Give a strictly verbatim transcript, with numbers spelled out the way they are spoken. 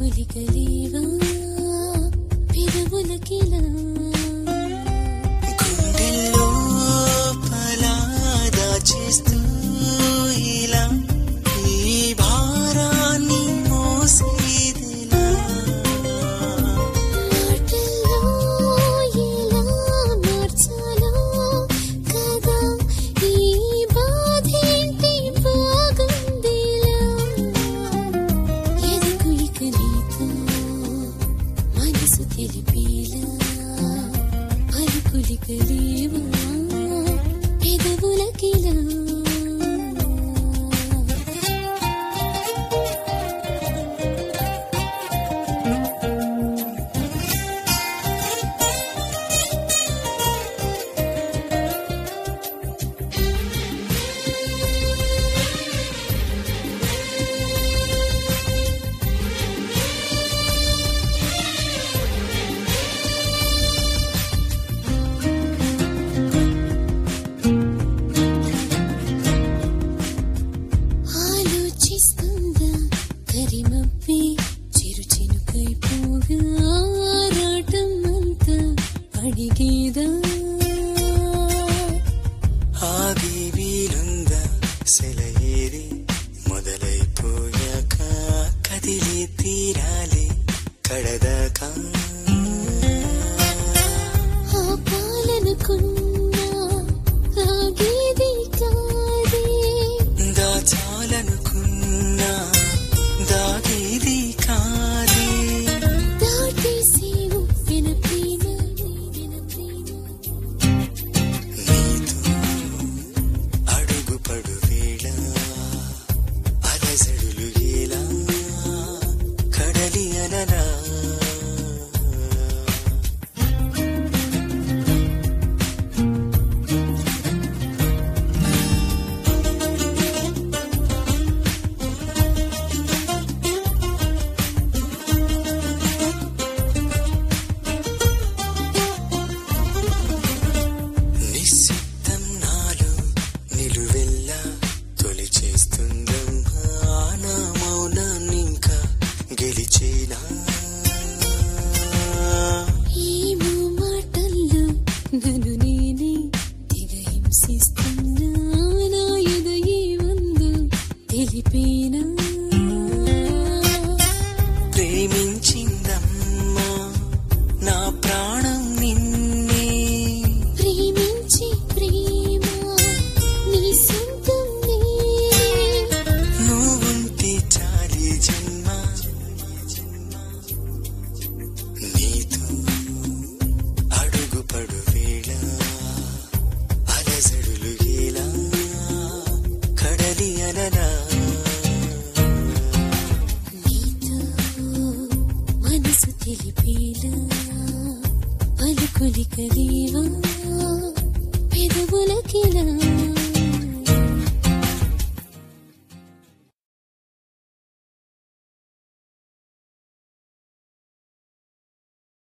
పలుకులికలేవా పెదవులకిలా గుండెల్లో పలాదా చేస్తూ ఇలా ఈ భారాన్ని మోసేదిలా మాటల్లో ఎలా మార్చాలో కదా ఈ బాధేంటి బాగుందిలా ఎదకు ఇక నీతో మనసు తెలిపేలా పలుకులికలేవా పెదవులకిలా ఆలోచిస్తుందా కరిమప్పి చిరు చినుకైపోగా ఆరాటం అంతా అడిగేదా ఆగి వీలుందా సెలయేరి మొదలైపోయాక కదిలి తీరాలి కడదాకా ఆ పాలనుకున్నా ఆగేది కాదే దాచాలనుకున్నా దాగేది కాదే దాటేసి ఉప్పిన ప్రేమ నీవిన ప్రేమ నీతో అడుగు పడు వేళ అలజడులు ఎలా కడలి అననా నిశ్శబ్దం నాలో నిలువెల్లా తొలి చేస్తుందమ్మా నా మౌనాన్నింకా గెలిచేనా ఏమో మాటల్లో నన్ను నేనే తెగ హింసిస్తున్నా నా ఎదయే ఉందో తెలిపేనా ప్రేమించిందమ్మా నా ప్రాణం నిన్నే ప్రేమించి ప్రేమ నీ సొంతం నేనే నువ్వుంటే చాలి జన్మ నీతో అడుగు పడు వేళ అలజడులు ఎలా కడలి అననా నీతో మనసు తెలిపేలా పలుకులికలేవా పెదవులకిలా